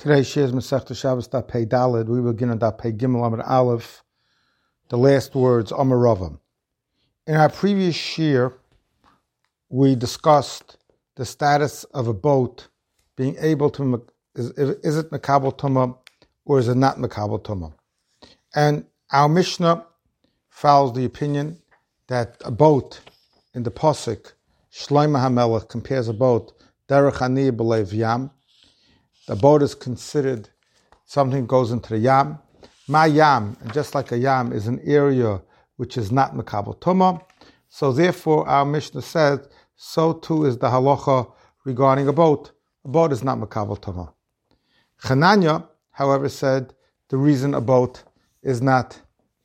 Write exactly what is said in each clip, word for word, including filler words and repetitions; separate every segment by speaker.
Speaker 1: Today, Shias Masechta Shabbos Daf Pei Daled. We begin on Daf Pei Gimel Amud Aleph, the last words Amar Rava. In our previous shir, we discussed the status of a boat being able to is, is it Mekabel Tumah or is it not Mekabel Tumah? And our Mishnah follows the opinion that a boat in the Pasuk Shlomo HaMelech compares a boat Derech Ani B'Lev Yam. The boat is considered something that goes into the yam. My yam, and just like a yam, is an area which is not Mekabel Tumah. So therefore, our Mishnah says, so too is the halacha regarding a boat. A boat is not Mekabel Tumah. Chananya, however, said the reason a boat is not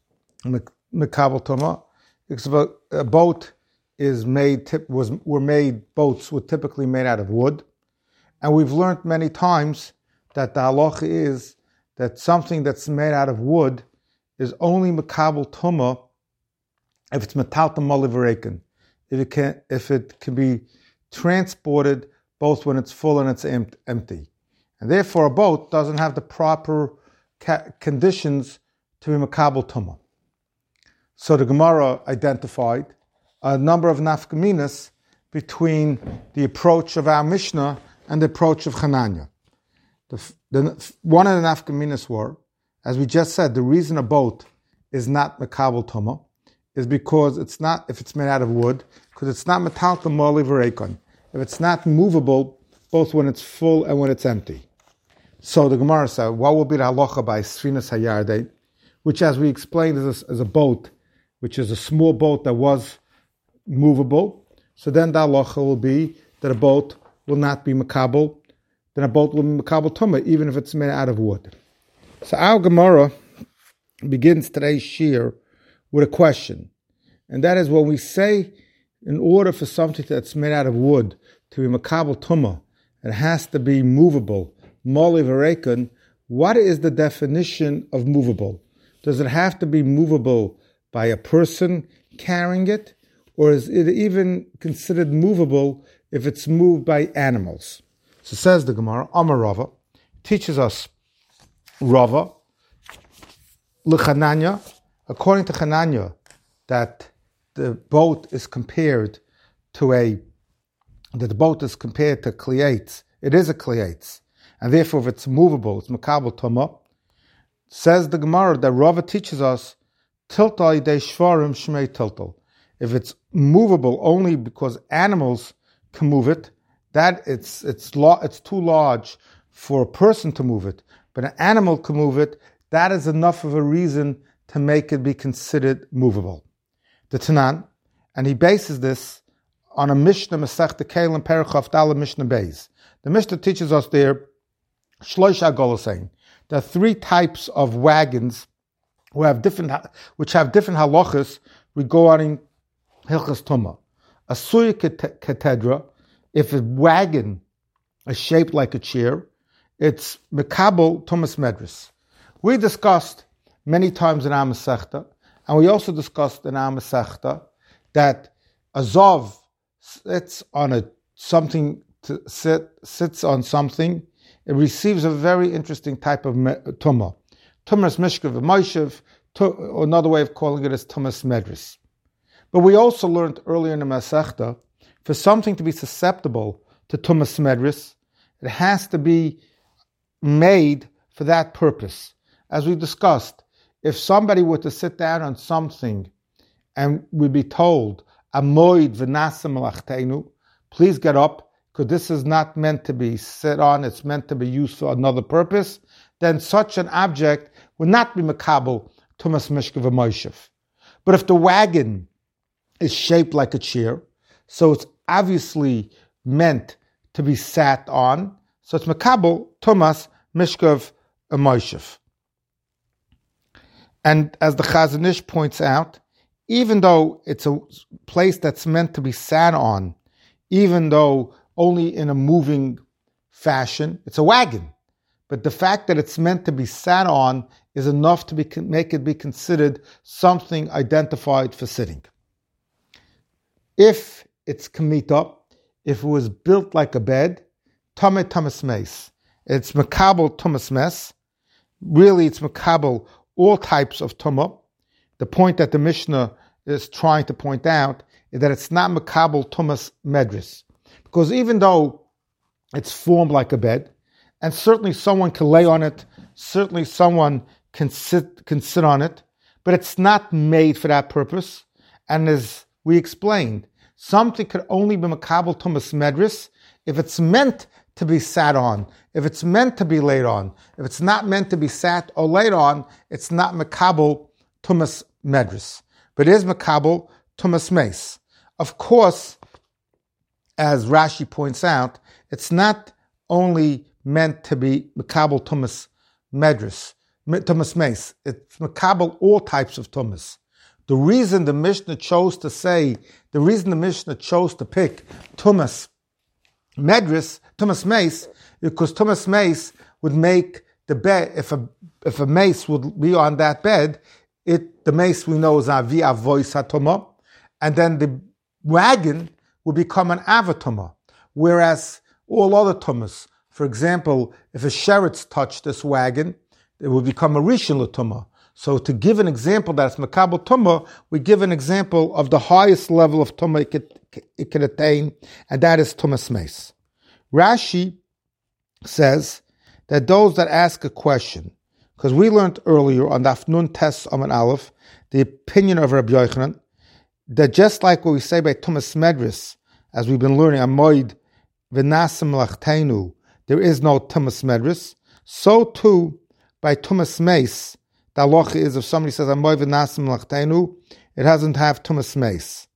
Speaker 1: Mekabel Tumah is a boat is made was were made boats were typically made out of wood. And we've learned many times that the halacha is that something that's made out of wood is only Mekabel Tumah if it's metalta mali v'reikin, if it can if it can be transported both when it's full and it's empty, and therefore a boat doesn't have the proper ca- conditions to be Mekabel Tumah. So the Gemara identified a number of nafkaminas between the approach of our Mishnah and the approach of Chananya. The, the, one of the nafkaminas were, as we just said, the reason a boat is not Mekabel Tumah is because it's not, if it's made out of wood, because it's not metalta mali v'reikon. If it's not movable, both when it's full and when it's empty. So the Gemara said, what will be the halacha by Sfinas Hayardei, which, as we explained, is a, is a boat, which is a small boat that was movable. So then the halacha will be that a boat will not be Mekabel, then a boat will be Mekabel Tumah, even if it's made out of wood. So our Gemara begins today's shir with a question, and that is when we say, in order for something that's made out of wood to be Mekabel Tumah, it has to be movable, mali v'reikon. What is the definition of movable? Does it have to be movable by a person carrying it, or is it even considered movable if it's moved by animals? So says the Gemara, Amar Rava, teaches us Rava, L'Chananya, according to Chananya, that the boat is compared to a, that the boat is compared to kliates. It is a kliates, and therefore if it's movable, it's Mekabel Tumah. Says the Gemara that Rava teaches us, Tiltal Yidei Shvarim Shmei Tiltal. If it's movable only because animals can move it, that it's it's lo- it's too large for a person to move it, but an animal can move it, that is enough of a reason to make it be considered movable. The Tanan, and he bases this on a Mishnah Masechta Kelim Perich Dala Mishnah Beis. The Mishnah teaches us there Shlosh Agolosein. There are three types of wagons who have different which have different halachas regarding Hilchas Tumah. A suya katedra, if a wagon is shaped like a chair, it's Mekabel Tumas Medris. We discussed many times in our Masechta, and we also discussed in our Masechta that a Zov sits on a something to sit sits on something. It receives a very interesting type of Tumah. Tumas Mishkav Moshev, or another way of calling it is Tumas Medris. But we also learned earlier in the Masechta, for something to be susceptible to Tumas Medris, it has to be made for that purpose. As we discussed, if somebody were to sit down on something and we'd be told, Amoid v'nasa malachtenu, please get up, because this is not meant to be sit on, it's meant to be used for another purpose, then such an object would not be Mekabel Tumas Mishkav Moshev. But if the wagon is shaped like a chair, so it's obviously meant to be sat on, so it's Mekabel Tumas Mishkav Moshev. And as the Chazon Ish points out, even though it's a place that's meant to be sat on, even though only in a moving fashion, it's a wagon. But the fact that it's meant to be sat on is enough to be, make it be considered something identified for sitting. If it's kamita, if it was built like a bed, tameh tamas meis, It's makabel tumas mes. Really, it's makabel all types of tumah. The point that the Mishnah is trying to point out is that it's not makabel tumas medris. Because even though it's formed like a bed, and certainly someone can lay on it, certainly someone can sit can sit on it, but it's not made for that purpose. And as we explained, something could only be makabel tumas medris if it's meant to be sat on, if it's meant to be laid on. If it's not meant to be sat or laid on, it's not makabel tumas medris. But it is makabel tumas meis. Of course, as Rashi points out, it's not only meant to be makabel tumas medris, tumas meis. It's makabel all types of tumas. The reason the Mishnah chose to say, the reason the Mishnah chose to pick tumas medris, tumas meis, because tumas meis would make the bed, if a if a mace would be on that bed, it the mace we know is avi avois hatuma, and then the wagon would become an avatuma. Whereas all other tumas, for example, if a sheretz touched this wagon, it would become a rishon l'tumah. So to give an example that's makabel tumah, we give an example of the highest level of tumah it could, it could attain, and that is tumas meis. Rashi says that those that ask a question, because we learned earlier on the Afnun Tes Aman Aleph, the opinion of Rabbi Yochanan, that just like what we say by tumas medris, as we've been learning, Amoid v'nasim lachteinu, there is no tumas medris, so too by tumas meis, the halacha is if somebody says Amoid v'nasim lachteinu, it doesn't have tumas meis.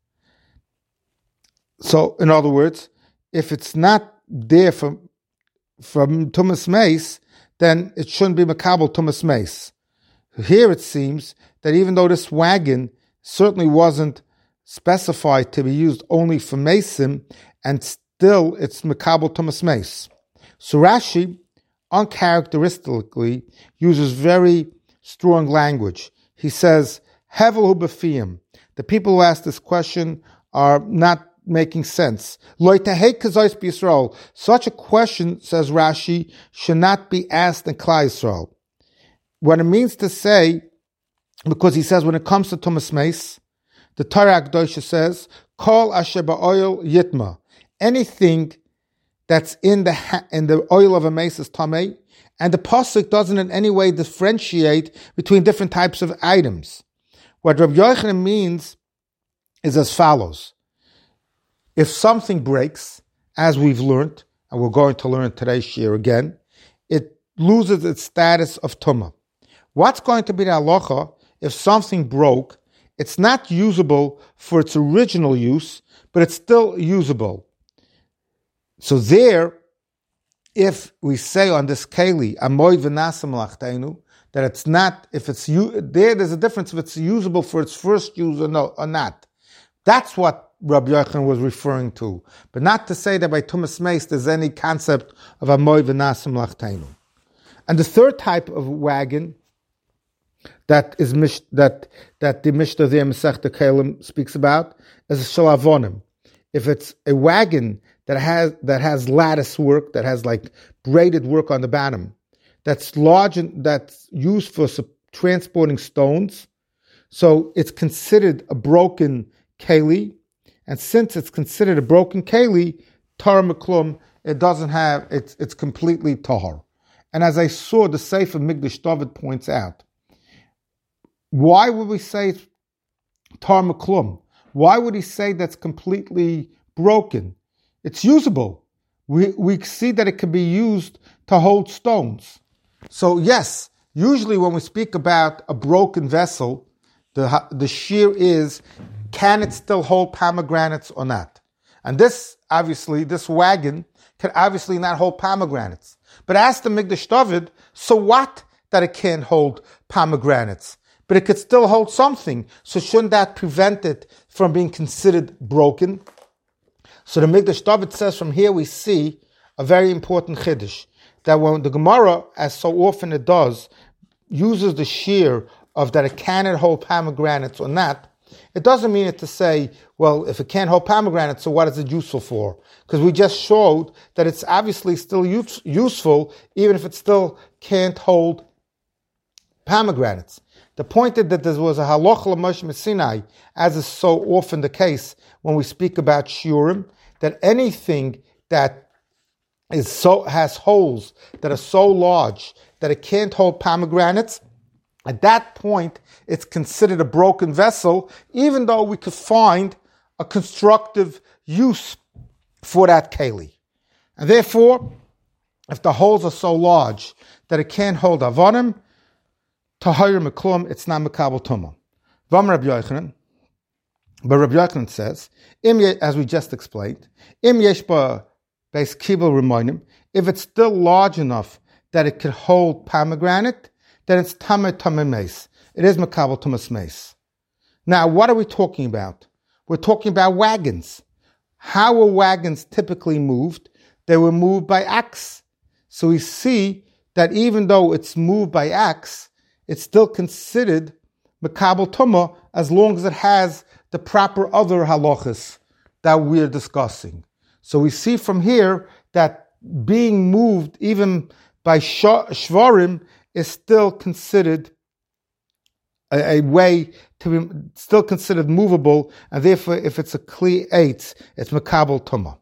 Speaker 1: So, in other words, if it's not there from from tumas meis, then it shouldn't be makabel tumas meis. Here it seems that even though this wagon certainly wasn't specified to be used only for mesim, and still it's makabel tumas meis. So Rashi, uncharacteristically, uses very strong language. He says, Hevel hu b'fiyim. The people who ask this question are not making sense. Such a question, says Rashi, should not be asked in Klal Yisrael. What it means to say, because he says when it comes to tumas meis, the Torah Akdosha says, Kol asher ba'oil yitma. Anything that's in the ha- in the oil of a mace is tamei, and the pasuk doesn't in any way differentiate between different types of items. What Rabbi Yochanan means is as follows. If something breaks, as we've learned, and we're going to learn today's shir again, it loses its status of tumah. What's going to be the halacha if something broke? It's not usable for its original use, but it's still usable. So there, if we say on this keli, amoid v'nasim lachteinu, that it's not, if it's, there, there's a difference if it's usable for its first use or, no, or not. That's what Rabbi Yochanan was referring to, but not to say that by tumas meis there's any concept of amoy v'nasim lachteinu. And the third type of wagon that is mish, that that the Mishnah there Masechta Kelim speaks about is a shalavonim. If it's a wagon that has that has lattice work, that has like braided work on the bottom, that's large and that's used for transporting stones, so it's considered a broken keli. And since it's considered a broken keli, Torah Meklum, it doesn't have, it's it's completely tahor. And as I saw, the Sefer Migdash David points out, why would we say it's Torah Meklum? Why would he say that's completely broken? It's usable. We we see that it can be used to hold stones. So yes, usually when we speak about a broken vessel, the the shear is, can it still hold pomegranates or not? And this, obviously, this wagon can obviously not hold pomegranates. But ask the Migdash David, so what that it can't hold pomegranates? But it could still hold something. So shouldn't that prevent it from being considered broken? So the Migdash David says from here we see a very important chiddush, that when the Gemara, as so often it does, uses the shear of that it cannot hold pomegranates or not, it doesn't mean it to say, well, if it can't hold pomegranate, so what is it useful for? Because we just showed that it's obviously still use, useful, even if it still can't hold pomegranates. The point is that there was a halacha l'Moshe Sinai, as is so often the case when we speak about shiurim, that anything that is so has holes that are so large that it can't hold pomegranates, at that point, it's considered a broken vessel, even though we could find a constructive use for that keli. And therefore, if the holes are so large that it can't hold avonim, tahayir meklum, it's not mekabel tumah. Vam Rabbi Yochanan, but Rabbi Yochanan says, im ye, as we just explained, im yesh ba beis kibel remoinim, if it's still large enough that it can hold pomegranate, then it's tameh tameh meis. It is mekabel tumas meis. Now, what are we talking about? We're talking about wagons. How were wagons typically moved? They were moved by axe. So we see that even though it's moved by axe, it's still considered mekabel tumah as long as it has the proper other halachas that we're discussing. So we see from here that being moved even by shvarim is still considered a, a way to be still considered movable, and therefore, if it's a kli eitz, it's mekabel tumah.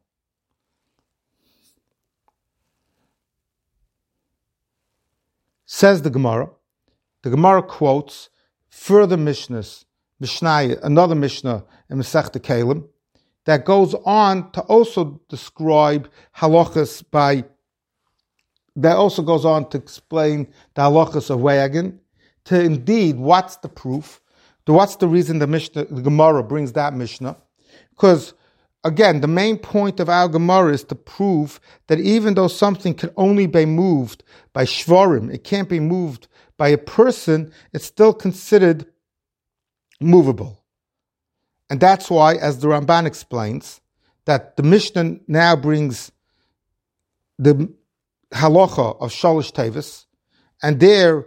Speaker 1: Says the Gemara. The Gemara quotes further Mishnahs, Mishnah, another Mishnah in Masechta Kelim, that goes on to also describe halachas by, that also goes on to explain the halachas of wagon, to indeed, what's the proof, to what's the reason the Mishnah, the Gemara brings that Mishnah, because again, the main point of our Gemara is to prove that even though something can only be moved by shvarim, it can't be moved by a person, it's still considered movable. And that's why, as the Ramban explains, that the Mishnah now brings the halacha of shalosh tevis, and there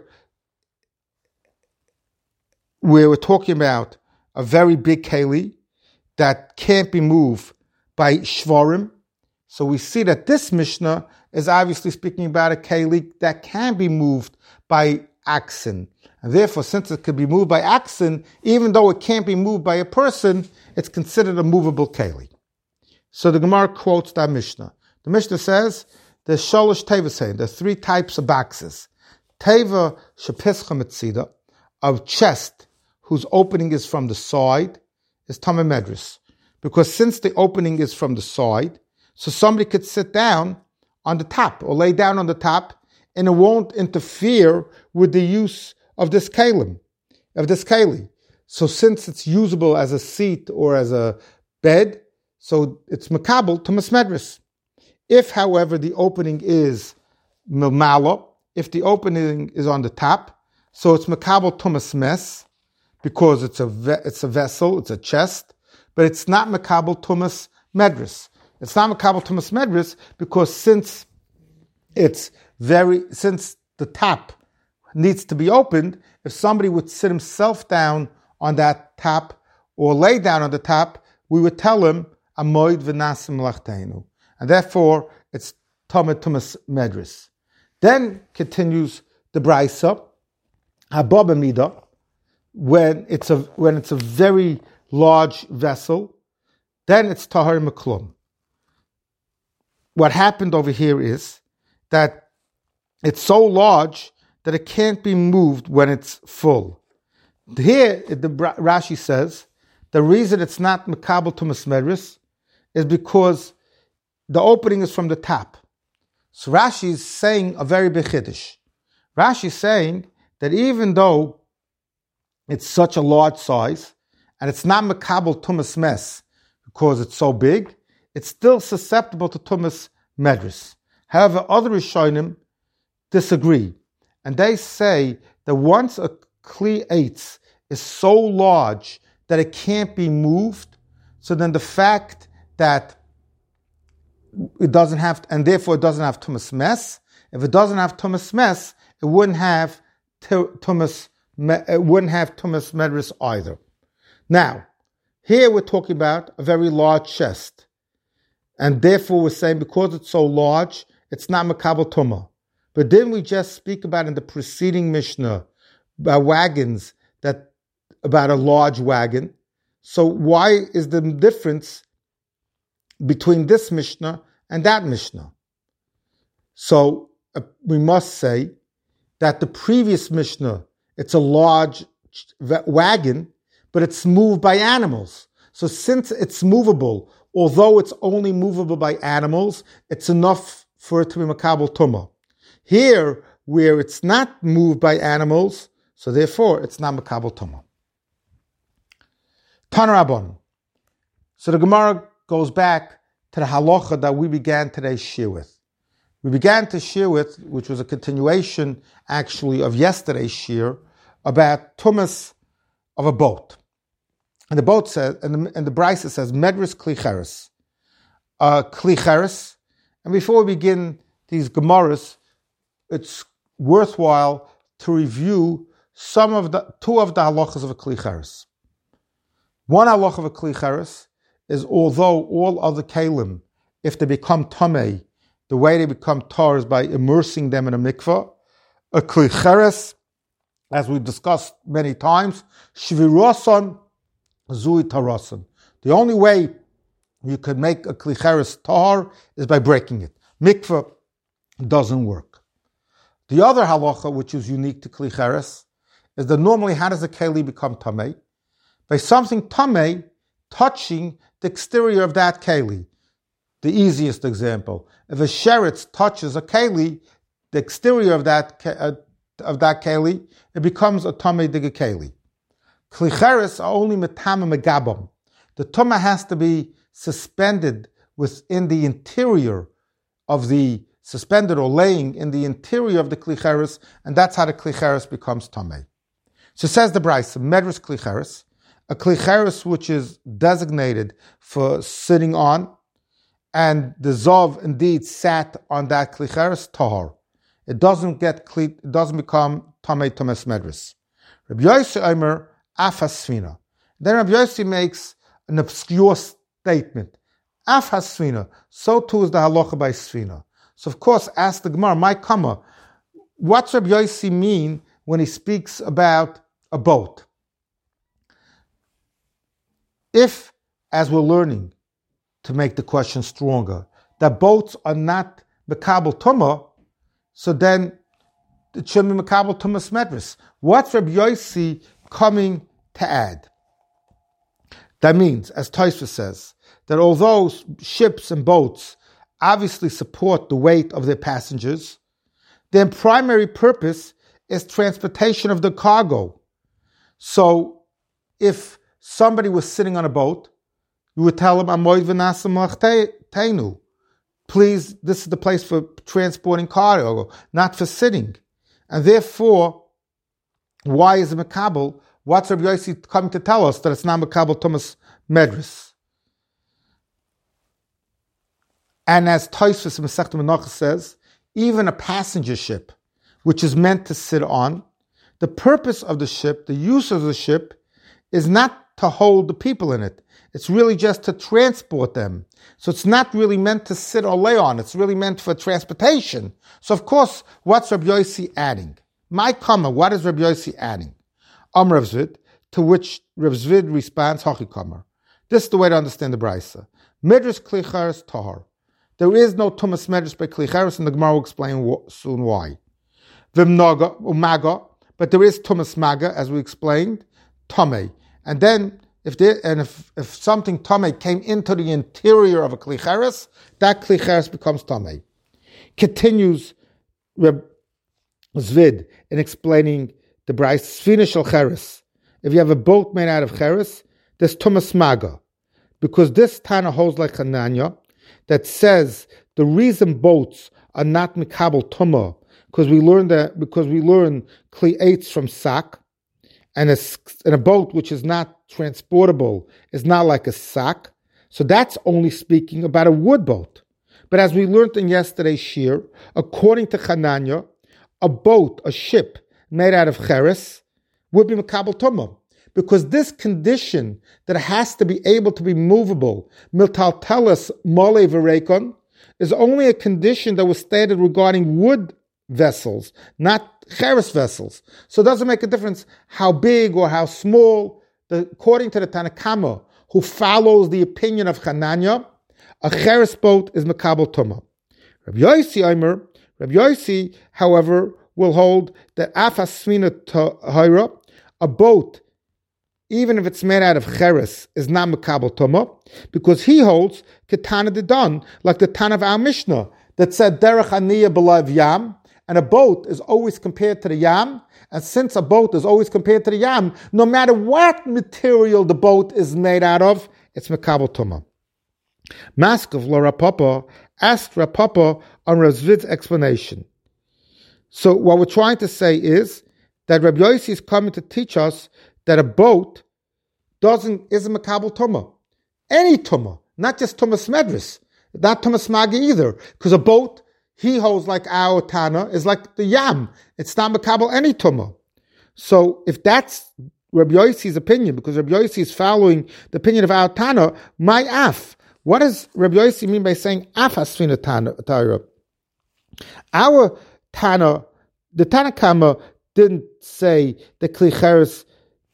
Speaker 1: where we're talking about a very big keli that can't be moved by shvarim. So we see that this Mishnah is obviously speaking about a keli that can be moved by oxen. And therefore, since it could be moved by oxen, even though it can't be moved by a person, it's considered a movable keli. So the Gemara quotes that Mishnah. The Mishnah says, there's shalosh tevasein, there's three types of boxes. Teva shepischa metzida, of chest, whose opening is from the side, is tameh medris. Because since the opening is from the side, so somebody could sit down on the top or lay down on the top, and it won't interfere with the use of this kalim, of this keli. So since it's usable as a seat or as a bed, so it's mekabel tumas medris. If, however, the opening is milmala, if the opening is on the top, so it's mekabel tumas mes, because it's a ve- it's a vessel, it's a chest, but it's not mekabel tumas medris. It's not mekabel tumas medris because since it's very since the top needs to be opened, if somebody would sit himself down on that top or lay down on the top, we would tell him amoid v'nasim lachtenu, and therefore it's tameh tumas medris. Then continues the brayso, haba b'mida, when it's a when it's a very large vessel, then it's tahar meklum. What happened over here is that it's so large that it can't be moved when it's full. Here, the Rashi says, the reason it's not mekabel tumas medris is because the opening is from the top. So Rashi is saying a very big chiddush. Rashi is saying that even though it's such a large size, and it's not mekabel tumas mes because it's so big, it's still susceptible to tumas medris. However, other Rishonim disagree, and they say that once a kli eitz is so large that it can't be moved, so then the fact that it doesn't have, and therefore it doesn't have tumas mes, if it doesn't have tumas mes, it wouldn't have tumas, it wouldn't have tumas medris either. Now, here we're talking about a very large chest. And therefore we're saying because it's so large, it's not Makabel Tumah. But didn't we just speak about in the preceding Mishnah about wagons, that about a large wagon? So why is the difference between this Mishnah and that Mishnah? So uh, we must say that the previous Mishnah, it's a large wagon, but it's moved by animals. So since it's movable, although it's only movable by animals, it's enough for it to be Makabel Tumah. Here, where it's not moved by animals, so therefore it's not Makabel Tumah. Tanarabon. So the Gemara goes back to the halacha that we began today's shir with. We began to shir with, which was a continuation actually of yesterday's shir, about tumas of a boat. And the boat says, and the, and the Brisa says, Medris Klicheres. Uh, Klicheres. And before we begin these Gemaras, it's worthwhile to review some of the, two of the halachas of a Klicheres. One halacha of a Klicheres is although all other kalim, if they become tamei, the way they become tar is by immersing them in a mikveh. A Klicheres, as we've discussed many times, shviroson zui tarason. The only way you could make a klicheres tar is by breaking it. Mikveh doesn't work. The other halacha, which is unique to klicheres, is that normally how does a keli become tamei? By something tamei touching the exterior of that keli. The easiest example: if a sheretz touches a keli, the exterior of that uh, of that keli, it becomes a tamei diga keli. Klicheres are only metama megabam. The tumah has to be suspended within the interior of the, suspended or laying in the interior of the klicheres, and that's how the klicheres becomes tamei. So says the Brisa, Medris klicheres, a klicheres which is designated for sitting on, and the Zov indeed sat on that klicheres tahor. It doesn't get, it doesn't become tamei tumas medris. Rabbi Yossi Omer, Afasfina. Then Rabbi Yossi makes an obscure statement. Afasfina. So too is the halacha by Sfina. So of course, ask the Gemara, my kama, what's Rabbi Yossi mean when he speaks about a boat? If, as we're learning, to make the question stronger, that boats are not Makabel Tumah, so then it should be Makabel Tumas Medris. What's Rabbi Yossi coming to add? That means, as Tosfos says, that although ships and boats obviously support the weight of their passengers, their primary purpose is transportation of the cargo. So, if somebody was sitting on a boat, you would tell him, "Amoy v'nasa teinu." Please, this is the place for transporting cargo, not for sitting. And therefore, why is it Makabel? What's Rabbi Yossi coming to tell us that it's not Makabel Tumas Medris? And as Tosfos in Masechta Menachos says, even a passenger ship, which is meant to sit on, the purpose of the ship, the use of the ship, is not to hold the people in it. It's really just to transport them. So it's not really meant to sit or lay on. It's really meant for transportation. So of course, what's Rabbi Yossi adding? My comma, what is Rabbi Yossi adding? Am Rav Zvid, to which Rav Zvid responds, Hachi Kamer. This is the way to understand the Brisa. Medris klicheres tahar. There is no tumas medris by klicheres, and the Gemara will explain soon why. Vimnaga umaga, but there is tumas maga, as we explained, tamei. And then, if there, and if, if something tamei came into the interior of a klicheres, that klicheres becomes tamei. Continues Reb Zvid in explaining the Brisa, Sfina shel cheres. If you have a boat made out of cheres, there's tumas maga, because this Tana holds like Hananya that says the reason boats are not mikabel tumah because we learn that because we learn kli eitz from sack, and a, and a boat which is not transportable is not like a sack. So that's only speaking about a wood boat. But as we learned in yesterday's shir, according to Hananya, a boat, a ship made out of cheres would be makabel tumah. because this condition that has to be able to be movable, miltaltelis mole v'reikon, is only a condition that was stated regarding wood vessels, not cheres vessels. So it doesn't make a difference how big or how small. The, according to the Tanakama, who follows the opinion of Hananya, a cheres boat is mekabel tuma. Rabbi Yossi Omer, Rabbi Yossi, however, will hold that afas svina tahira, a boat, even if it's made out of cheres, is not mekabel tuma, because he holds ketana dedan, like the Tan of our Mishnah, that said derech aniyah b'lav yam, and a boat is always compared to the yam, and since a boat is always compared to the yam, no matter what material the boat is made out of, it's mekabel tuma. Maskov lo Rapapa asked Rapapa on Razvid's explanation. So what we're trying to say is that Rabbi Yossi is coming to teach us that a boat doesn't isn't mekabel tuma. Any tuma, not just tumas medris, not tumas magi either, because a boat, he holds like our Tana, is like the yam. It's not mekabel any tuma. So if that's Rabbi Yossi's opinion, because Rabbi Yossi is following the opinion of our Tana, my af. What does Rabbi Yossi mean by saying af hasfina Tana? Our Tana, the Tanakama didn't say that Kli Cheres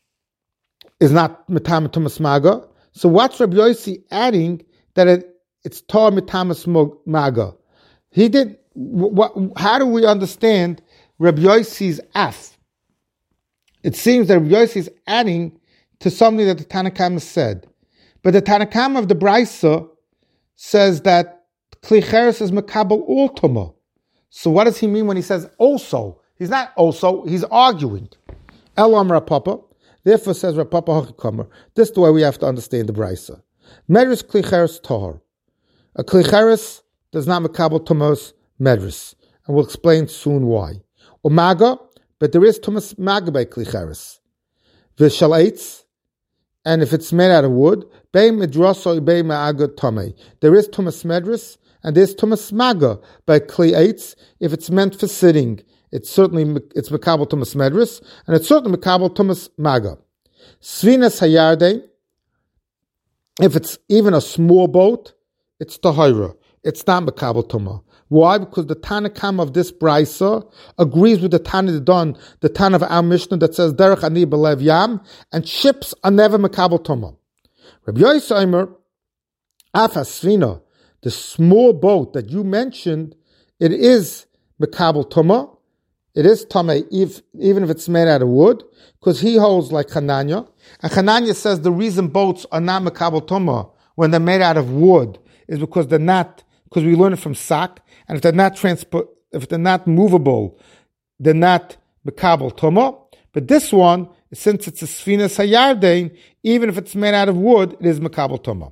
Speaker 1: is not Mitam Tumas Maga. So what's Rabbi Yossi adding that it, it's Tor Mitamas Maga? He did. What, how do we understand Rabbi Yossi's af? It seems that Rabbi Yossi is adding to something that the Tanakama said. But the Tanakama of the Braisa says that Kli Cheres is mekabel all tuma. So what does he mean when he says also? He's not also, he's arguing. Elam Rapapa. Therefore says Rapapa Hachikamer. This is the way we have to understand the Braisa. Medris Kli Cheres tahor. A Kli Cheres does not mekabel tumas medris. And we'll explain soon why. Umaga, but there is tumas maga by Kli Cheres. V'shalaitz, and if it's made out of wood, bei midraso bei ma'aga tame. There is tumas medris, and there's tumas maga by Kli Eitz. If it's meant for sitting, it's certainly it's mekabel tumas medris, and it's certainly mekabel tumas maga. Svinas hayarde, if it's even a small boat, it's tahira. It's not mekabel tuma. Why? Because the Tanakam of this Braisa agrees with the Tana Dedan, the Tana of our Mishnah that says derech ani b'lev yam, and ships are never mekabel tuma. Rabbi Yossi Omer, af hasfina, the small boat that you mentioned, it is mekabel tuma. It is tame, if, even if it's made out of wood, because he holds like Hananya. And Hananya says the reason boats are not mekabel tuma when they're made out of wood is because they're not, because we learn it from Sak, and if they're not transport, if they're not movable, they're not mekabel tuma. But this one, since it's a sfinas hayardein, even if it's made out of wood, it is mekabel tuma.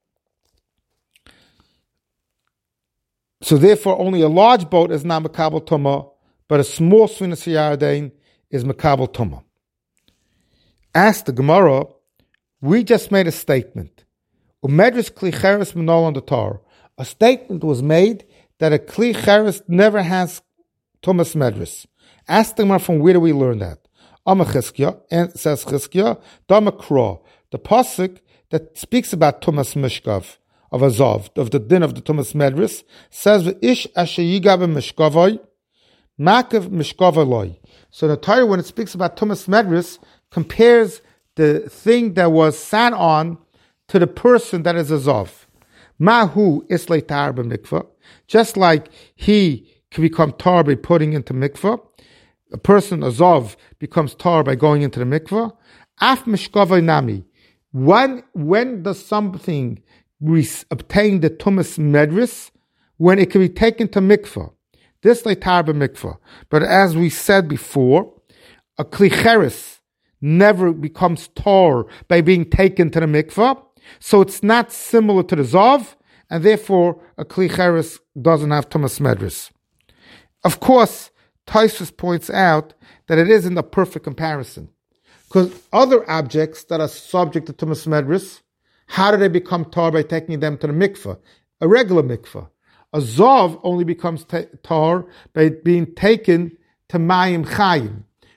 Speaker 1: So therefore, only a large boat is not mekabel tuma, but a small sfinas hayardein is mekabel tuma. Ask the Gemara, we just made a statement. Umedris Kli Cheres Menol on the Torah. A statement was made that a Kli Cheres never has Tumas Medris. Ask the Gemara, from where do we learn that? Ama Chizkiah, and says Chizkiah, Dama Kra, the pasuk that speaks about Tumas Mishkav of Azov, of the din of the Tumas Medris, says Ish Asher Yigav Mishkavoi, Makav Mishkavaloi. So the Torah, when it speaks about Tumas Medris, compares the thing that was sat on to the person that is Azov. Mahu islay tar b'mikvah, just like he can become tar by putting into mikvah. A person Azov becomes tar by going into the mikvah. Af mishkavay nami. When when does something obtain the tumas medris? When it can be taken to mikvah. This lay tar b'mikvah. But as we said before, a Kli Cheres never becomes tar by being taken to the mikvah. So it's not similar to the Zav, and therefore a Kli Cheres doesn't have Tumas Medris. Of course, Tosfos points out that it isn't a perfect comparison. Because other objects that are subject to Tumas Medris, how do they become tar by taking them to the mikveh? A regular mikveh. A Zav only becomes ta- tar by being taken to Mayim Chayim.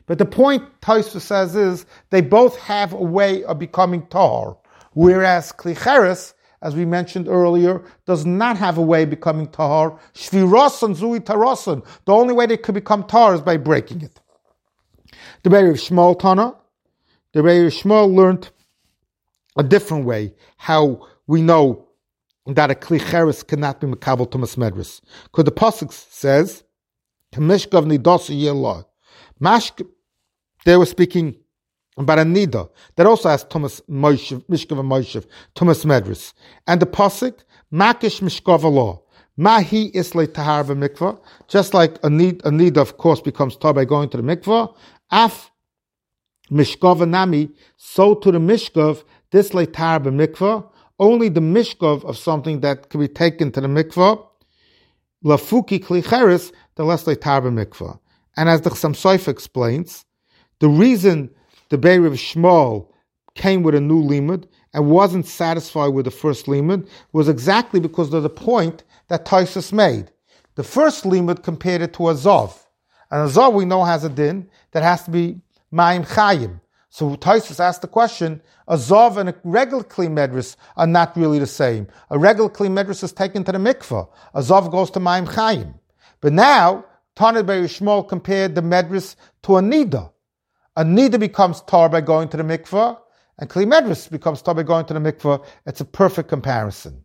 Speaker 1: But the point Tosfos says is they both have a way of becoming tahor, whereas kli cheres, as we mentioned earlier, does not have a way of becoming tahor. Shvirosan zui tarosan. The only way they could become tahor is by breaking it. The Rebbe of Shmuel Tana, the Rebbe of Shmuel learned a different way how we know that a kli cheres cannot be mekabel tumas medris. Because the pasuk says, "Kamishkav nidosu yelah." Mashk, they were speaking about a nida that also has tumas moshev, mishkav and moshev, tumas medris, and the pasuk makish mishkav Allah. Mahi islay tahar v'mikvah, just like a nida, a nida of course becomes tar by going to the mikvah. Af mishkav nami, so to the mishkav this lay tahar v'mikvah. Only the mishkav of something that can be taken to the mikvah, lafuki kli cheres, the less lay tahar v'mikvah. And as the Chassam Sofer explains, the reason the Be'er of Shmuel came with a new limud and wasn't satisfied with the first limud was exactly because of the point that Tosfos made. The first limud compared it to a zov. And a zov we know has a din that has to be ma'im chayim. So Tosfos asked the question, a zov and a regular kli medris are not really the same. A regular kli medris is taken to the mikvah. A zov goes to ma'im chayim. But now, Tana Be'er Shmuel compared the medris to a nida. A nida becomes tar by going to the mikvah, and kli medris becomes tar by going to the mikvah. It's a perfect comparison.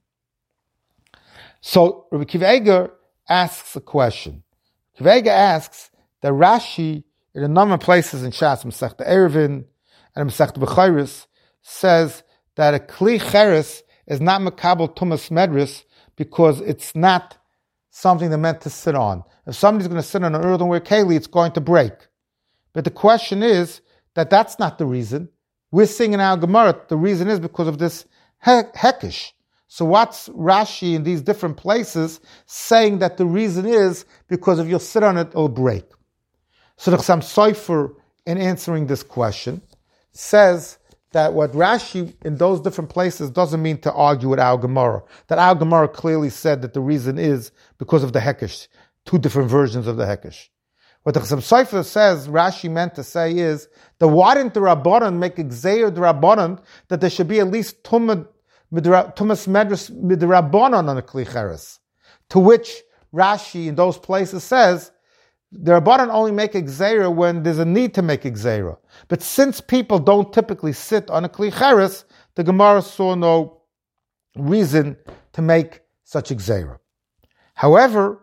Speaker 1: So Rabbi Akiva Eiger asks a question. Akiva Eiger asks that Rashi, in a number of places in Shas, Masechta Eruvin and Masechta Bechayris, says that a kli cheres is not mekabel tumas medris because it's not something they're meant to sit on. If somebody's going to sit on an earthenware keli, it's going to break. But the question is that that's not the reason. We're seeing in our Gemara, the reason is because of this he- hekesh. So what's Rashi in these different places saying that the reason is because if you'll sit on it, it'll break? So the Chassam Sofer, in answering this question, says that what Rashi in those different places doesn't mean to argue with our Gemara. That our Gemara clearly said that the reason is because of the hekesh. Two different versions of the hekesh. What the Chassam Sofer says Rashi meant to say is that why didn't the Rabbanan make a gzeir the Rabbanan that there should be at least tumas medris midrabanan on a kli cheres? To which Rashi in those places says the Rabbanan only make a gzeira when there's a need to make a gzeira. But since people don't typically sit on a kli cheres, the Gemara saw no reason to make such a gzeira. However,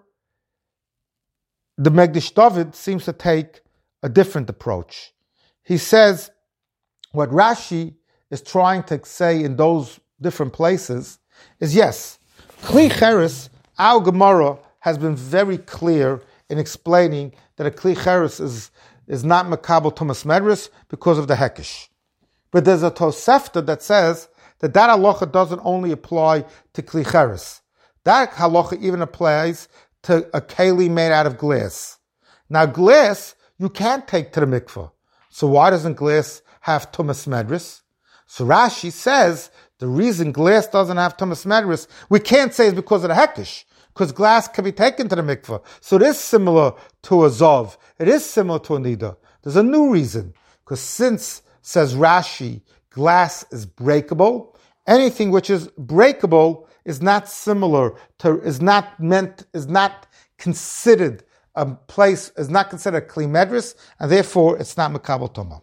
Speaker 1: the Megdish David seems to take a different approach. He says what Rashi is trying to say in those different places is yes, kli cheres, our Gemara has been very clear in explaining that a kli cheres is, is not mekabel tumas medris because of the hekesh. But there's a Tosefta that says that that halacha doesn't only apply to kli cheres. That halacha even applies to a keli made out of glass. Now glass, you can't take to the mikveh. So why doesn't glass have tumas medris? So Rashi says the reason glass doesn't have tumas medris, we can't say is because of the hekesh, because glass can be taken to the mikveh. So it is similar to a zov. It is similar to a nida. There's a new reason, because since, says Rashi, glass is breakable, anything which is breakable is not similar to, is not meant, is not considered a place, is not considered a kli medris, and therefore it's not mekabel tuma.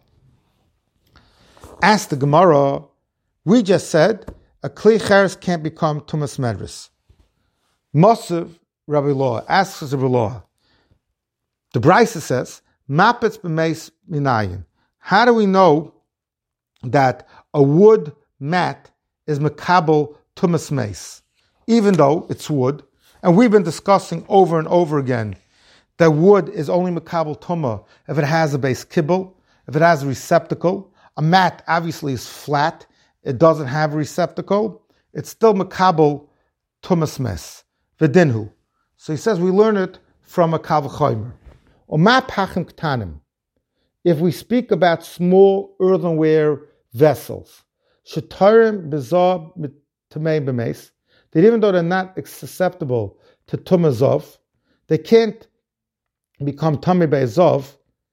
Speaker 1: Ask the Gemara, we just said a kli cheres can't become tumas medris. Mosiv Rabbi Law asks Rabbi Law. The Brisa says, "Mapetz b'meis minayin." How do we know that a wood mat is mekabel tumas meis, even though it's wood? And we've been discussing over and over again that wood is only mekabel tuma if it has a base kibble, if it has a receptacle. A mat obviously is flat; it doesn't have a receptacle. It's still mekabel tumas mes. V'dinhu. So he says we learn it from a kal v'chomer. Oma pachim ktanim. If we speak about small earthenware vessels, shetarim bezah tamei b'meis, that even though they're not susceptible to tumazov, they can't become tamei be'ezov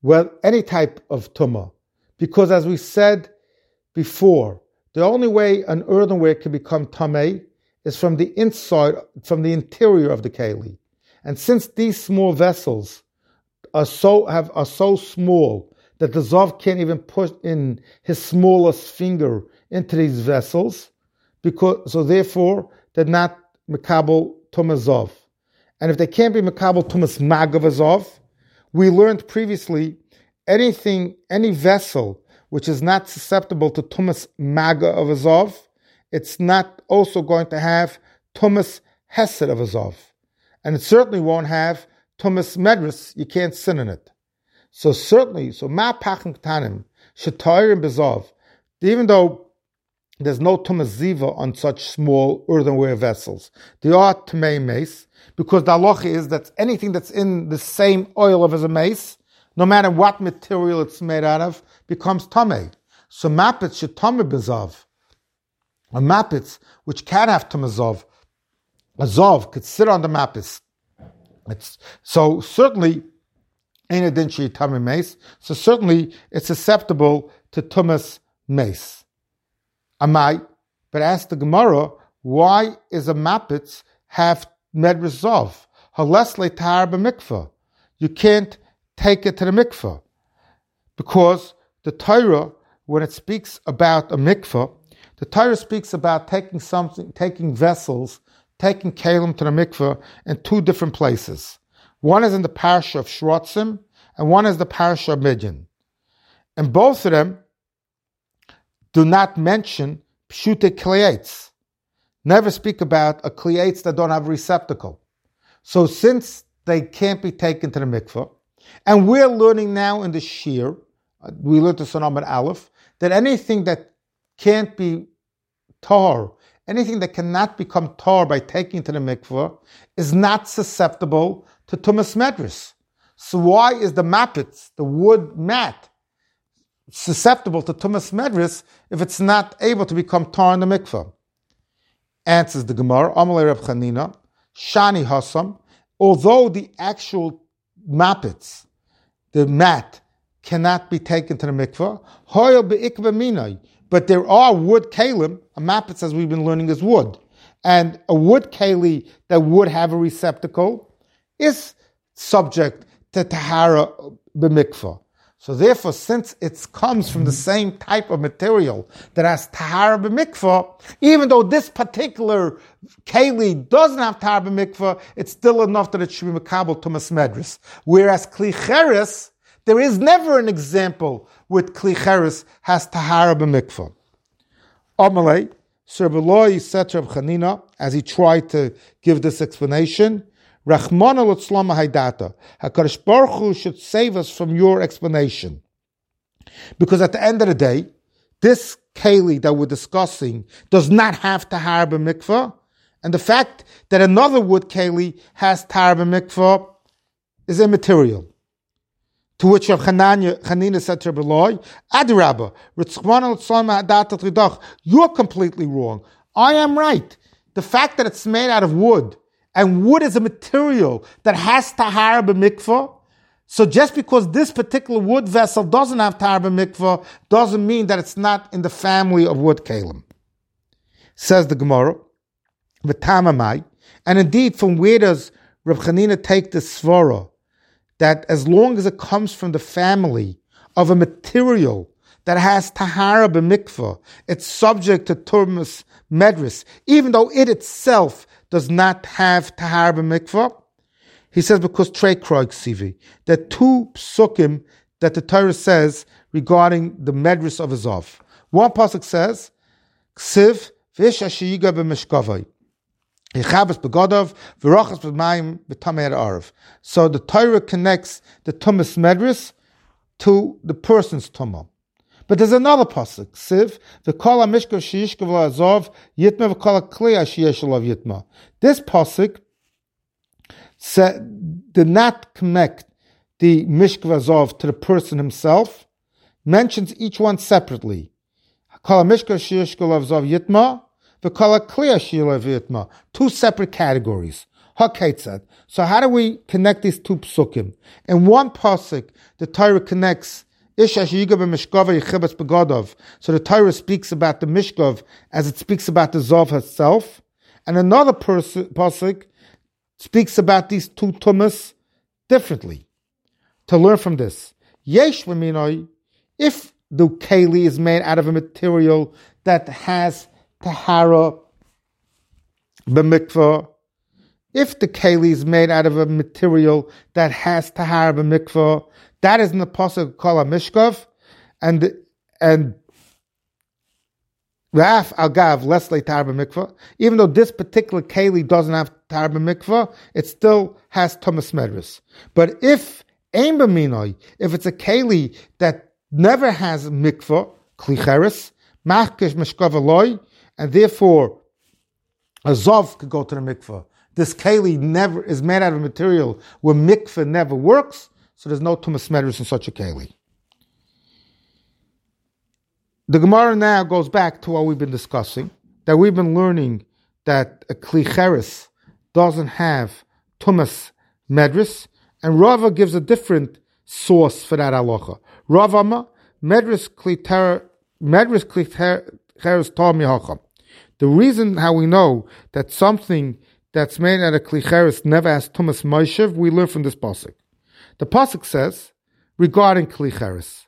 Speaker 1: well, any type of tumah. Because as we said before, the only way an earthenware can become tameh is from the inside, from the interior of the keli. And since these small vessels are so have are so small that the Zav can't even put in his smallest finger into these vessels, because so therefore they're not Mekabel Tumah Zav. And if they can't be Mekabel Tumas Magav Zav, we learned previously anything, any vessel which is not susceptible to Tumas Maga of a Zav, it's not also going to have Tumas Hesed of a Zav. And it certainly won't have Tumas Medris, you can't sin in it. So certainly, so Ma Pachim Ktanim, Shetayrim Bezav, even though there's no Tumas Ziva on such small earthenware vessels, they are Tamei Mace, because the halacha is that anything that's in the same oil of as a mace, no matter what material it's made out of, becomes tamei. So mapitz should tamei bezav. A mapitz which can have tamei, a zav could sit on the mapitz. It's so certainly ain't a din she tamei mace. So certainly it's susceptible to tumas mace. Amai, but ask the Gemara, why is a mapitz have medres zav? Halesle tahar b'mikvah. You can't take it to the mikvah. Because the Torah, when it speaks about a mikvah, the Torah speaks about taking something, taking vessels, taking kalim to the mikvah in two different places. One is in the parasha of Shrotzim, and one is the parasha of Midian. And both of them do not mention pshute kliyates. Never speak about a kliyates that don't have a receptacle. So since they can't be taken to the mikvah, and we're learning now in the Shir, we learned the Sonomet Aleph, that anything that can't be tar, anything that cannot become tar by taking to the mikvah, is not susceptible to Tumas Medris. So why is the mapitz, the wood mat, susceptible to Tumas Medris if it's not able to become tar in the mikvah? Answers the Gemara, Amalei Reb Chanina, Shani Hasam, although the actual mapitz, the mat, cannot be taken to the mikvah, hoyel be'ikva minai, but there are wood kalim, a mapitz as we've been learning is wood, and a wood kali that would have a receptacle is subject to tahara b'mikvah. So therefore, since it comes from the same type of material that has tahara b'mikvah, even though this particular keli doesn't have tahara b'mikvah, it's still enough that it should be mekabel tumas medris. Whereas kli cheres, there is never an example with kli cheres has tahara b'mikvah. Amalei, Sir Beloi said to Reb Chanina, as he tried to give this explanation, Rachmana l'tzlama haydata. HaKadosh Baruch Hu should save us from your explanation. Because at the end of the day, this keli that we're discussing does not have tahara b'mikvah, and the fact that another wood keli has tahara b'mikvah is immaterial. To which Rav Chanina said to Rabbi Loi, Adirabba, Rachmana l'tzlama haydata t'ridach, you're completely wrong. I am right. The fact that it's made out of wood, and wood is a material that has tahara b'mikvah, so just because this particular wood vessel doesn't have tahara b'mikvah, doesn't mean that it's not in the family of wood kalim. Says the Gemara, v'tamamai, and indeed, from where does Reb Chanina take this svara, that as long as it comes from the family of a material that has tahara b'mikvah, it's subject to tumas medris, even though it itself does not have tahara b'mikvah? He says because trei kroig sivi. There are two psukim that the Torah says regarding the medris of a zav. One pasuk says, "Ksiv v'ish ashiyiga b'mishkavai, yichabes b'godav v'rochas b'mayim b'tamei ha'arav." So the Torah connects the tumas medris to the person's tumah. But there's another pasuk, Siv, v'kol ha'mishkav sheyishkav la'azov yitma v'kol ha'kli sheyesh alav yitma. This pasuk did not connect the mishkav azov to the person himself, mentions each one separately. Kol ha'mishkav sheyishkav la'azov yitma v'kol ha'kli sheyesh alav yitma. Two separate categories. HaKetzad. So how do we connect these two psukim? In one pasuk, the Torah connects Ish asher yigav b'mishkava yichibas begodov. So the Torah speaks about the mishkav as it speaks about the zov herself. And another pers- pasuk speaks about these two tumas differently. To learn from this, yesh v'minoi, if the keli is made out of a material that has tahara b'mikvah, if the keli is made out of a material that has tahara b'mikvah, that is in the pasuk called a mishkav, and and raf agav lesle tahara b'mikvah. Even though this particular keli doesn't have tahara b'mikvah, it still has tumas medris. But if ein b'minoi, if it's a keli that never has mikvah, klicheres, machkish mishkav aloi, and therefore a zov could go to the mikvah. This keli never is made out of a material where mikvah never works, so there's no tumas medris in such a keli. The Gemara now goes back to what we've been discussing, that we've been learning that a klicheres doesn't have tumas medris, and Rava gives a different source for that halacha. Rava ma medris kliter medris klicheres tar mihacham. The reason how we know that something that's made out of klicheres never has tumas moshev, we learn from this pasuk. The pasuk says regarding klicheres,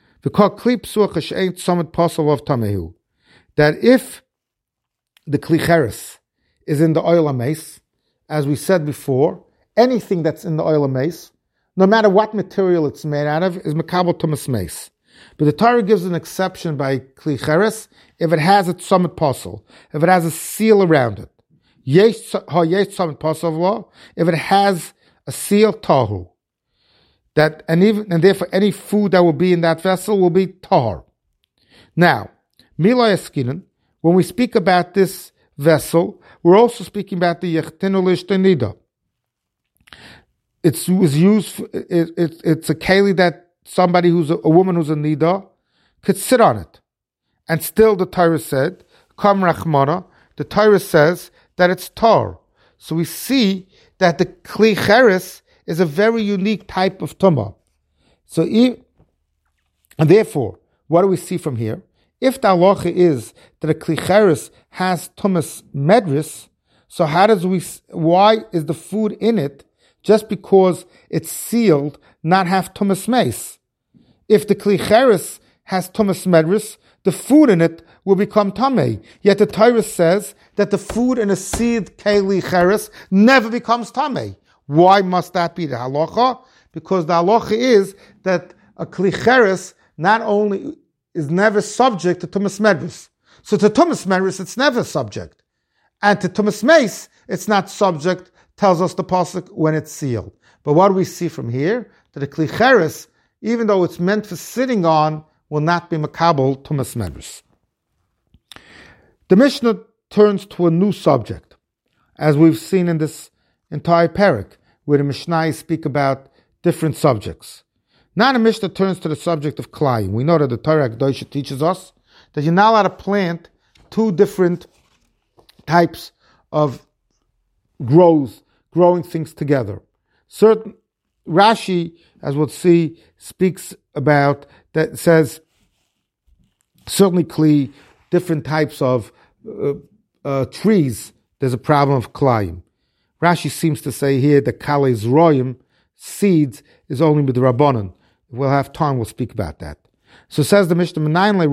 Speaker 1: that if the klicheres is in the oil of mace, as we said before, anything that's in the oil of mace, no matter what material it's made out of, is mekabel tumas mace. But the Torah gives an exception by klicheres if it has a summit puzzle, if it has a seal around it. Yesh summit puzzle, if it has a seal tahu. That and even and therefore any food that will be in that vessel will be tahar. Now, Mila Eskinen, when we speak about this vessel, we're also speaking about the Yechtinu Lishtenida. It was used. For, it, it, it's a keli that somebody who's a, a woman who's a nida could sit on it, and still the Torah said, "Kam rachmana." The Torah says that it's tar. So we see that the kli cheres is a very unique type of tumah. So, and therefore, what do we see from here? If the halacha is that a kli cheres has tumas medris, so how does we? Why is the food in it just because it's sealed not have tumas mace? If the kli cheres has tumas medris, the food in it will become tamei. Yet the Torah says that the food in a seed kli cheres never becomes tamei. Why must that be the halacha? Because the halacha is that a kli cheres not only is never subject to tumas medris. So to tumas medris, it's never subject. And to tumas mace, it's not subject, tells us the pasuk when it's sealed. But what do we see from here? That a kli cheres, even though it's meant for sitting on, will not be makabel tumas medris. The Mishnah turns to a new subject, as we've seen in this entire parak, where the Mishnah speak about different subjects. Now the Mishnah turns to the subject of klayim. We know that the Torah Kedosha teaches us that you're not allowed to plant two different types of growth, growing things together. Certain Rashi, as we'll see, speaks about that, says certainly kli, different types of uh, uh, trees, there's a problem of klayim. Rashi seems to say here that kale zroyim, seeds, is only with the rabbanon. If we'll have time, we'll speak about that. So says the Mishnah,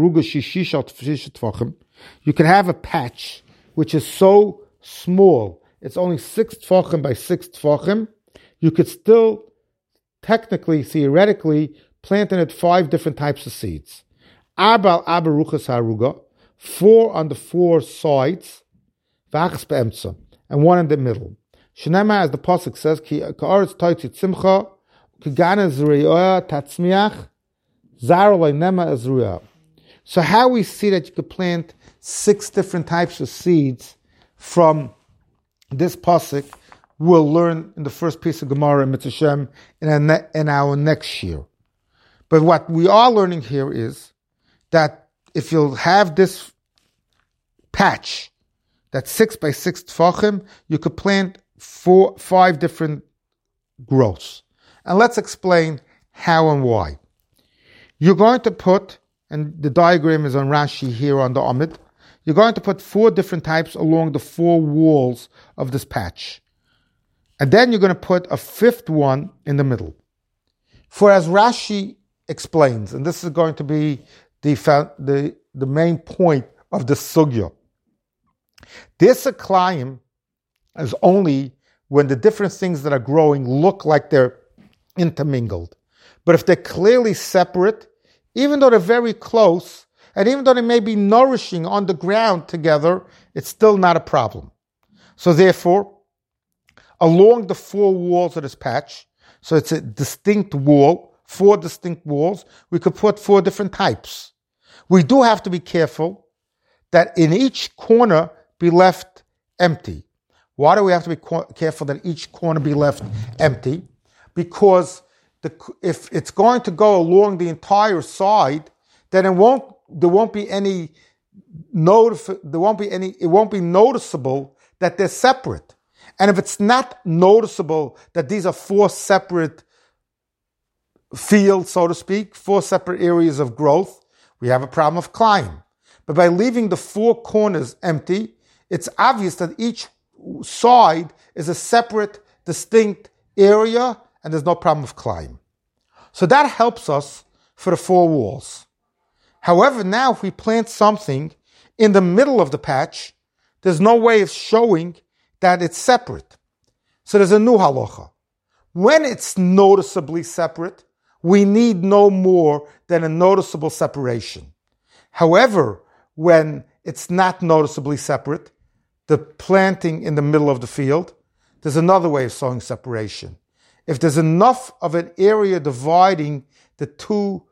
Speaker 1: you can have a patch which is so small, it's only six tfachim by six tfachim. You could still, technically, theoretically, plant in it five different types of seeds. Arbal abaruchas haruga, four on the four sides, v'achas be'emtza, and one in the middle. Shnema, as the pasuk says, ki ka'aretz toitzit simcha, k'gana zriyah tatzmiach, zar lo'nema azriyah. So how we see that you could plant six different types of seeds from this pasuk, we'll learn in the first piece of Gemara in Mitzvah in, ne- in our next year. But what we are learning here is that if you'll have this patch, that's six by six tfachim, you could plant four, five different growths. And let's explain how and why. You're going to put, and the diagram is on Rashi here on the Amid, you're going to put four different types along the four walls of this patch. And then you're going to put a fifth one in the middle. For as Rashi explains, and this is going to be the, the, the main point of the sugya, this aklayim is only when the different things that are growing look like they're intermingled. But if they're clearly separate, even though they're very close, and even though they may be nourishing on the ground together, it's still not a problem. So therefore, along the four walls of this patch, so it's a distinct wall, four distinct walls, we could put four different types. We do have to be careful that in each corner be left empty. Why do we have to be careful that each corner be left empty? Because the, if it's going to go along the entire side, then it won't. There won't be any notif- There won't be any. It won't be noticeable that they're separate. And if it's not noticeable that these are four separate fields, so to speak, four separate areas of growth, we have a problem of climb. But by leaving the four corners empty, it's obvious that each side is a separate, distinct area, and there's no problem of climb. So that helps us for the four walls. However, now if we plant something in the middle of the patch, there's no way of showing that it's separate. So there's a new halacha. When it's noticeably separate, we need no more than a noticeable separation. However, when it's not noticeably separate, the planting in the middle of the field, there's another way of showing separation. If there's enough of an area dividing the two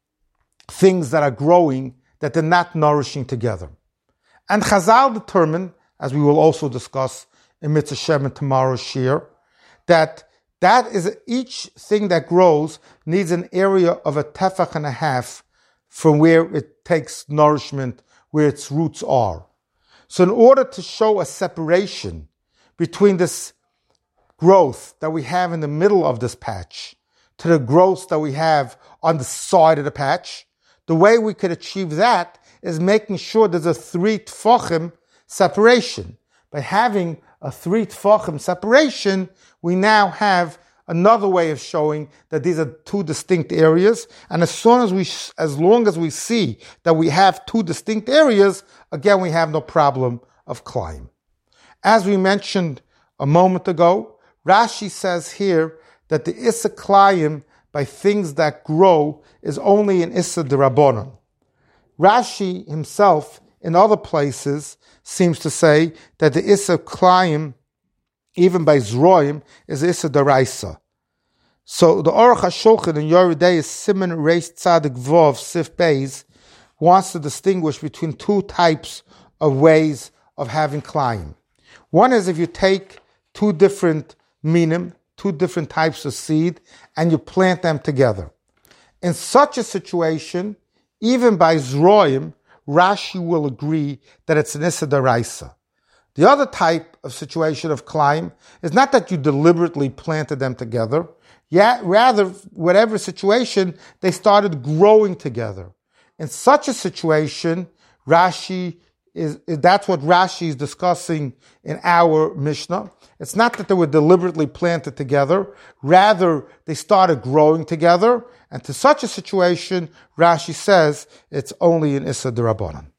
Speaker 1: things that are growing, that they're not nourishing together. And Chazal determined, as we will also discuss in Mitzvah Shem and tomorrow's shir, that that is each thing that grows needs an area of a tefach and a half from where it takes nourishment, where its roots are. So in order to show a separation between this growth that we have in the middle of this patch to the growth that we have on the side of the patch, the way we could achieve that is making sure there's a three tfachim separation. By having a three tfachim separation, we now have another way of showing that these are two distinct areas. And as soon as we, as long as we see that we have two distinct areas, again, we have no problem of climb. As we mentioned a moment ago, Rashi says here that the Issa Klayim by things that grow is only an Issa D'Rabbanan. Rashi himself, in other places, seems to say that the Issa Klayim, even by Zroim, is Issa D'Raisa. So the Aruch HaShulchan in Yoredei Siman Reis Tzadik Vov Sif Beis wants to distinguish between two types of ways of having Klayim. One is if you take two different minim, two different types of seed, and you plant them together. In such a situation, even by Zroim, Rashi will agree that it's an Issa D'Raisa. The other type of situation of climb is not that you deliberately planted them together, yet rather, whatever situation, they started growing together. In such a situation, Rashi is, that's what Rashi is discussing in our Mishnah. It's not that they were deliberately planted together, rather they started growing together, and to such a situation, Rashi says it's only an Issa D'Rabbanan.